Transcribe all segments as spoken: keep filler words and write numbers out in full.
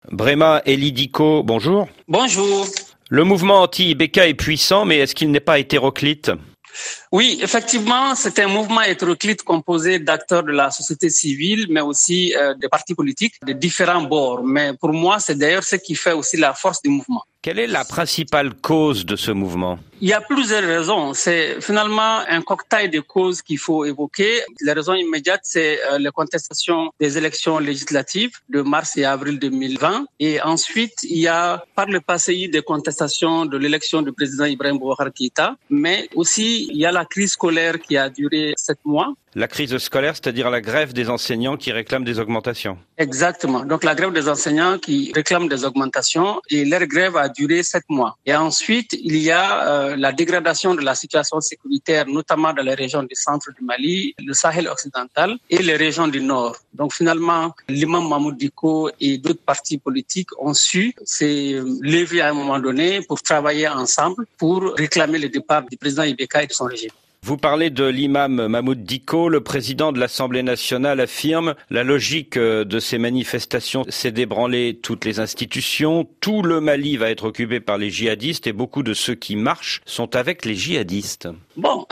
Brema Elidiko, bonjour. Bonjour. Le mouvement anti-I B K est puissant, mais est-ce qu'il n'est pas hétéroclite ? Oui, effectivement, c'est un mouvement hétéroclite composé d'acteurs de la société civile, mais aussi euh, des partis politiques de différents bords. Mais pour moi, c'est d'ailleurs ce qui fait aussi la force du mouvement. Quelle est la principale cause de ce mouvement ? Il y a plusieurs raisons. C'est finalement un cocktail de causes qu'il faut évoquer. Les raisons immédiates, c'est euh, les contestations des élections législatives de mars et avril deux mille vingt. Et ensuite, il y a par le passé eu des contestations de l'élection du président Ibrahim Boubacar Keïta. Mais aussi, il y a la crise scolaire qui a duré sept mois. La crise scolaire, c'est-à-dire la grève des enseignants qui réclament des augmentations. Exactement. Donc la grève des enseignants qui réclament des augmentations et leur grève a duré sept mois. Et ensuite, il y a euh, la dégradation de la situation sécuritaire, notamment dans les régions du centre du Mali, le Sahel occidental et les régions du nord. Donc finalement, l'imam Mahmoud Dicko et d'autres partis politiques ont su se lever à un moment donné pour travailler ensemble pour réclamer le départ du président I B K et de son régime. Vous parlez de l'imam Mahmoud Dicko. Le président de l'Assemblée nationale affirme la logique de ces manifestations, c'est d'ébranler toutes les institutions. Tout le Mali va être occupé par les djihadistes et beaucoup de ceux qui marchent sont avec les djihadistes. Bon,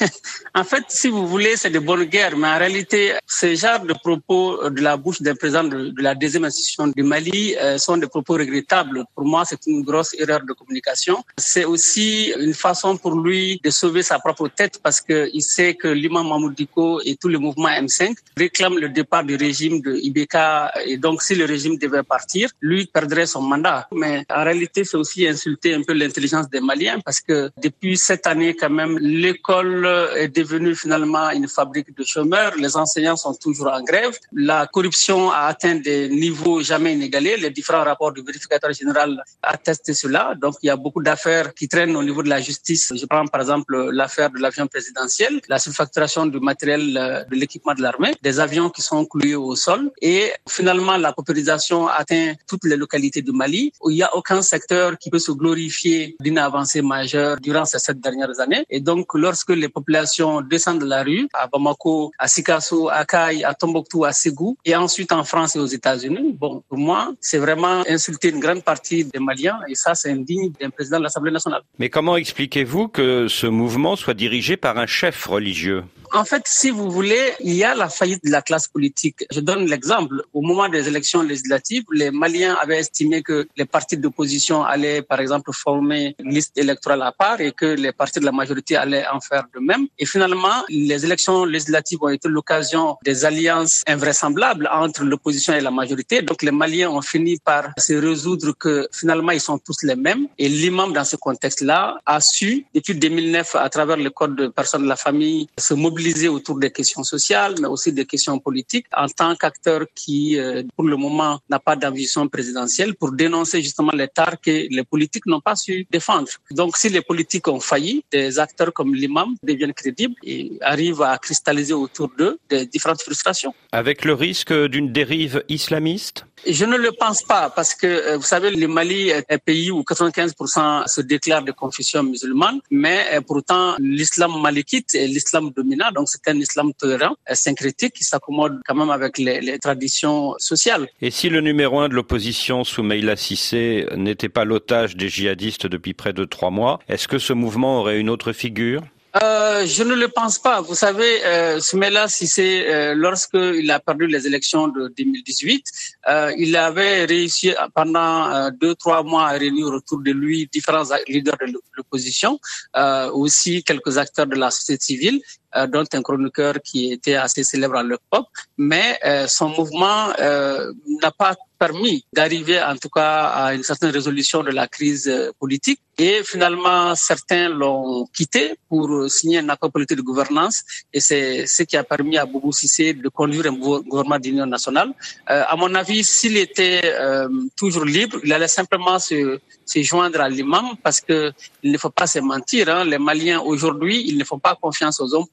en fait, si vous voulez, c'est de bonne guerre, mais en réalité, ce genre de propos de la bouche d'un président de, de la deuxième institution du Mali euh, sont des propos regrettables. Pour moi, c'est une grosse erreur de communication. C'est aussi une façon pour lui de sauver sa propre tête parce qu'il sait que l'imam Mahmoud Dicko et tout le mouvement M cinq réclament le départ du régime de I B K et donc si le régime devait partir, lui perdrait son mandat. Mais en réalité, c'est aussi insulter un peu l'intelligence des Maliens parce que depuis cette année quand même, l'école est devenue finalement une fabrique de chômeurs. Les enseignants sont toujours en grève. La corruption a atteint des niveaux jamais inégalés. Les différents rapports du vérificateur général attestent cela. Donc, il y a beaucoup d'affaires qui traînent au niveau de la justice. Je prends par exemple l'affaire de l'avion présidentiel, la surfacturation du matériel de l'équipement de l'armée, des avions qui sont cloués au sol. Et finalement, la paupérisation atteint toutes les localités du Mali où il n'y a aucun secteur qui peut se glorifier d'une avancée majeure durant ces sept dernières années. Et donc, Donc, lorsque les populations descendent de la rue, à Bamako, à Sikasso, à Kaï, à Tombouctou, à Ségou, et ensuite en France et aux États-Unis, bon, pour moi, c'est vraiment insulter une grande partie des Maliens, et ça, c'est indigne d'un président de l'Assemblée nationale. Mais comment expliquez-vous que ce mouvement soit dirigé par un chef religieux ? En fait, si vous voulez, il y a la faillite de la classe politique. Je donne l'exemple. Au moment des élections législatives, les Maliens avaient estimé que les partis d'opposition allaient, par exemple, former une liste électorale à part et que les partis de la majorité allaient en faire de même. Et finalement, les élections législatives ont été l'occasion des alliances invraisemblables entre l'opposition et la majorité. Donc, les Maliens ont fini par se résoudre que finalement, ils sont tous les mêmes. Et l'imam, dans ce contexte-là, a su, depuis deux mille neuf, à travers le code de personnes de la famille, se mobiliser autour des questions sociales, mais aussi des questions politiques, en tant qu'acteur qui, euh, pour le moment, n'a pas d'ambition présidentielle, pour dénoncer justement les tares que les politiques n'ont pas su défendre. Donc, si les politiques ont failli, des acteurs comme l'imam deviennent crédibles et arrivent à cristalliser autour d'eux des différentes frustrations. Avec le risque d'une dérive islamiste ? Je ne le pense pas parce que, euh, vous savez, le Mali est un pays où quatre-vingt-quinze pour cent se déclarent de confession musulmane, mais euh, pourtant l'islam malikite est l'islam dominant, donc c'est un islam tolérant, euh, syncrétique, qui s'accommode quand même avec les, les traditions sociales. Et si le numéro un de l'opposition, Soumeïla Cissé, n'était pas l'otage des djihadistes depuis près de trois mois, est-ce que ce mouvement aurait une autre figure ? Euh, je ne le pense pas. Vous savez, euh, Soumeïla Cissé, euh, lorsqu'il a perdu les élections de deux mille dix-huit, euh, il avait réussi pendant euh, deux, trois mois à réunir autour de lui différents leaders de l'opposition, euh, aussi quelques acteurs de la société civile, euh, dont un chroniqueur qui était assez célèbre à l'époque. Mais euh, son mouvement euh, n'a pas permis d'arriver en tout cas à une certaine résolution de la crise politique. Et finalement, certains l'ont quitté pour signer un accord politique de gouvernance. Et c'est ce qui a permis à Boubou Cissé de conduire un gouvernement d'union nationale. Euh, à mon avis, s'il était euh, toujours libre, il allait simplement se, se joindre à l'imam parce que il ne faut pas se mentir. Hein, les Maliens aujourd'hui, ils ne font pas confiance aux hommes politiques.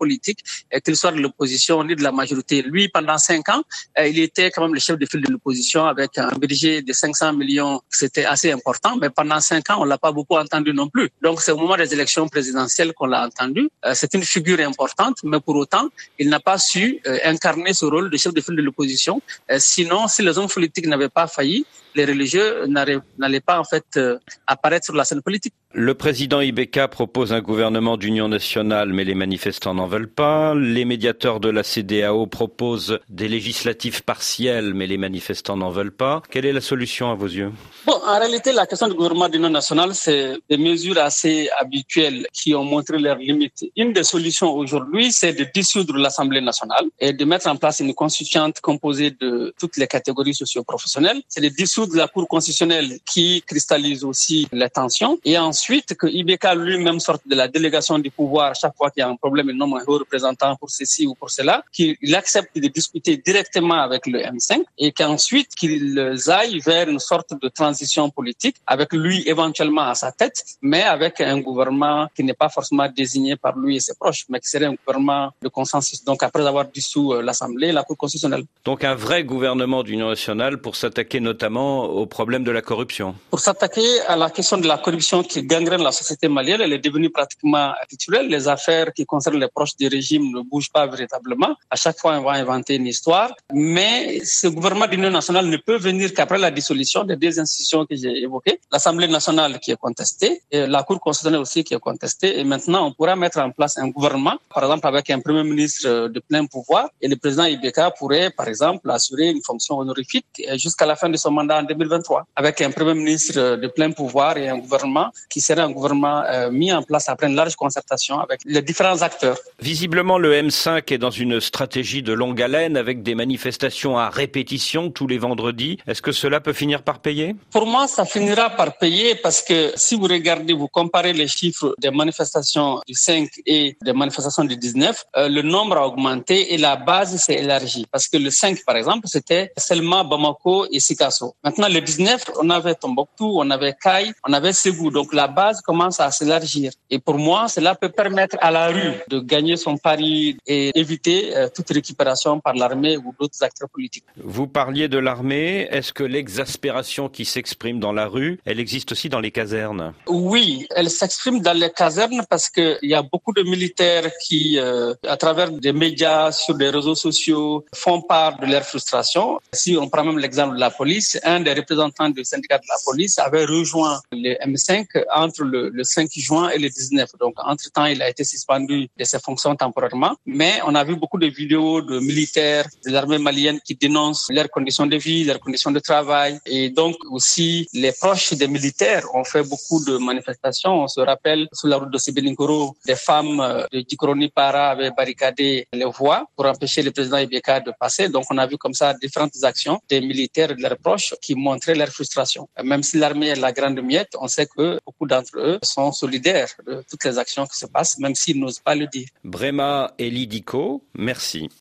politique, qu'il soit de l'opposition ni de la majorité. Lui, pendant cinq ans, il était quand même le chef de file de l'opposition avec un budget de cinq cents millions. C'était assez important, mais pendant cinq ans, on l'a pas beaucoup entendu non plus. Donc, c'est au moment des élections présidentielles qu'on l'a entendu. C'est une figure importante, mais pour autant, il n'a pas su incarner ce rôle de chef de file de l'opposition. Sinon, si les hommes politiques n'avaient pas failli, les religieux n'allaient pas en fait euh, apparaître sur la scène politique. Le président Ibeka propose un gouvernement d'union nationale, mais les manifestants n'en veulent pas. Les médiateurs de la C E D E A O proposent des législatives partielles, mais les manifestants n'en veulent pas. Quelle est la solution à vos yeux? Bon, en réalité, la question du gouvernement d'union nationale, c'est des mesures assez habituelles qui ont montré leurs limites. Une des solutions aujourd'hui, c'est de dissoudre l'Assemblée nationale et de mettre en place une constituante composée de toutes les catégories socio-professionnelles. C'est de dissoudre la Cour constitutionnelle qui cristallise aussi les tensions. Et ensuite, que Ibeka lui-même sorte de la délégation du pouvoir chaque fois qu'il y a un problème, il nomme un haut représentant pour ceci ou pour cela, qu'il accepte de discuter directement avec le M cinq et qu'ensuite qu'ils aillent vers une sorte de transition politique avec lui éventuellement à sa tête, mais avec un gouvernement qui n'est pas forcément désigné par lui et ses proches, mais qui serait un gouvernement de consensus. Donc après avoir dissous l'Assemblée, la Cour constitutionnelle. Donc un vrai gouvernement d'union nationale pour s'attaquer notamment au problème de la corruption. Pour s'attaquer à la question de la corruption qui gangrène la société malienne, elle est devenue pratiquement habituelle. Les affaires qui concernent les proches du régime ne bougent pas véritablement. À chaque fois, on va inventer une histoire. Mais ce gouvernement d'union nationale ne peut venir qu'après la dissolution des deux institutions que j'ai évoquées. L'Assemblée nationale qui est contestée, et la Cour constitutionnelle aussi qui est contestée. Et maintenant, on pourra mettre en place un gouvernement, par exemple avec un premier ministre de plein pouvoir. Et le président Ibeka pourrait, par exemple, assurer une fonction honorifique jusqu'à la fin de son mandat en deux mille vingt-trois, avec un premier ministre de plein pouvoir et un gouvernement qui serait un gouvernement euh, mis en place après une large concertation avec les différents acteurs. Visiblement, le M cinq est dans une stratégie de longue haleine avec des manifestations à répétition tous les vendredis. Est-ce que cela peut finir par payer? Pour moi, ça finira par payer parce que si vous regardez, vous comparez les chiffres des manifestations du cinq et des manifestations du dix-neuf, euh, le nombre a augmenté et la base s'est élargie. Parce que le cinq, par exemple, c'était seulement Bamako et Sikasso. Maintenant, le dix-neuf, on avait Tombouctou, on avait Kay, on avait Ségou. Donc la base commence à s'élargir. Et pour moi, cela peut permettre à la rue de gagner son pari et éviter euh, toute récupération par l'armée ou d'autres acteurs politiques. Vous parliez de l'armée. Est-ce que l'exaspération qui s'exprime dans la rue, elle existe aussi dans les casernes? Oui, elle s'exprime dans les casernes parce qu'il y a beaucoup de militaires qui, euh, à travers des médias, sur des réseaux sociaux, font part de leur frustration. Si on prend même l'exemple de la police, un des représentants du syndicat de la police avait rejoint le M cinq entre le, le cinq juin et le dix-neuf. Donc, entre-temps, il a été suspendu de ses fonctions temporairement. Mais on a vu beaucoup de vidéos de militaires de l'armée malienne qui dénoncent leurs conditions de vie, leurs conditions de travail. Et donc, aussi, les proches des militaires ont fait beaucoup de manifestations. On se rappelle, sur la route de Sibelinkoro, des femmes de Djikroni Para avaient barricadé les voies pour empêcher le président Ibeka de passer. Donc, on a vu comme ça différentes actions des militaires et de leurs proches qui montraient leur frustration. Même si l'armée est la grande miette, on sait que beaucoup d'entre eux sont solidaires de toutes les actions qui se passent, même s'ils n'osent pas le dire. Brema Eli Diko, merci.